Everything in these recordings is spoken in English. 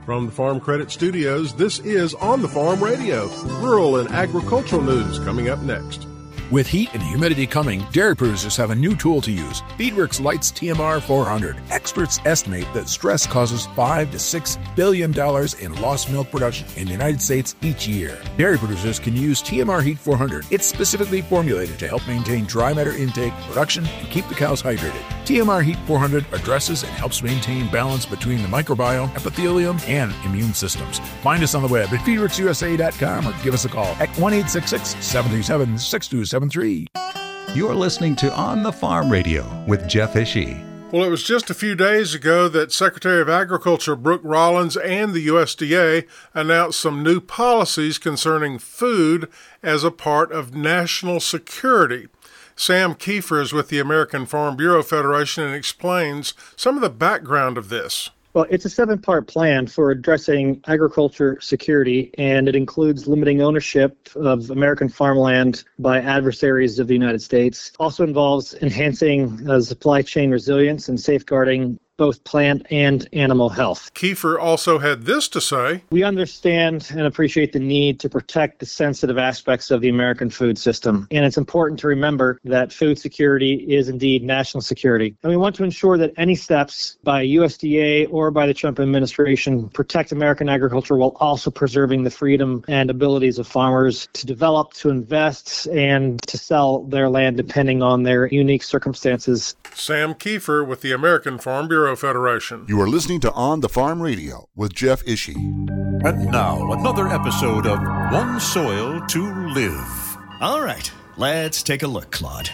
From the Farm Credit Studios, this is On the Farm Radio, rural and agricultural news coming up next. With heat and humidity coming, dairy producers have a new tool to use, Feedworks Lights TMR 400. Experts estimate that stress causes $5 to $6 billion in lost milk production in the United States each year. Dairy producers can use TMR Heat 400. It's specifically formulated to help maintain dry matter intake, production, and keep the cows hydrated. TMR Heat 400 addresses and helps maintain balance between the microbiome, epithelium, and immune systems. Find us on the web at feedworksusa.com or give us a call at 1-866-737-6273. You're listening to On the Farm Radio with Jeff Ishii. Well, it was just a few days ago that Secretary of Agriculture Brooke Rollins and the USDA announced some new policies concerning food as a part of national security. Sam Kiefer is with the American Farm Bureau Federation and explains some of the background of this. Well, it's a 7-part plan for addressing agriculture security, and it includes limiting ownership of American farmland by adversaries of the United States. Also involves enhancing supply chain resilience and safeguarding both plant and animal health. Kiefer also had this to say. We understand and appreciate the need to protect the sensitive aspects of the American food system. And it's important to remember that food security is indeed national security. And we want to ensure that any steps by USDA or by the Trump administration protect American agriculture while also preserving the freedom and abilities of farmers to develop, to invest, and to sell their land depending on their unique circumstances. Sam Kiefer with the American Farm Bureau Federation. You are listening to On the Farm Radio with Jeff Ishii. And now, another episode of One Soil to Live. All right, let's take a look, Claude.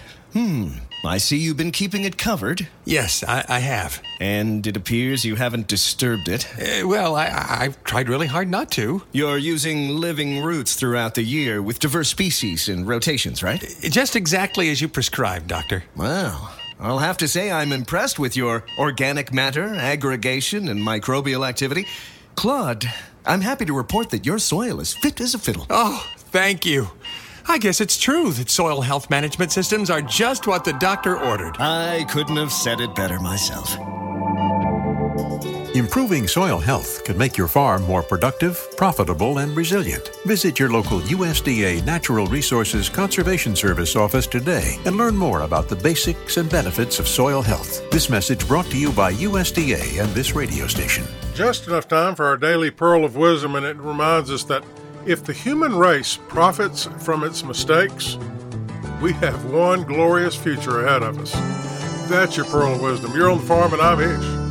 I see you've been keeping it covered. Yes, I have. And it appears you haven't disturbed it. I've tried really hard not to. You're using living roots throughout the year with diverse species and rotations, right? Just exactly as you prescribed, Doctor. Well, I'll have to say I'm impressed with your organic matter, aggregation, and microbial activity. Claude, I'm happy to report that your soil is fit as a fiddle. Oh, thank you. I guess it's true that soil health management systems are just what the doctor ordered. I couldn't have said it better myself. Improving soil health can make your farm more productive, profitable, and resilient. Visit your local USDA Natural Resources Conservation Service office today and learn more about the basics and benefits of soil health. This message brought to you by USDA and this radio station. Just enough time for our daily pearl of wisdom, and it reminds us that if the human race profits from its mistakes, we have one glorious future ahead of us. That's your pearl of wisdom. You're on the farm, and I'm Ish.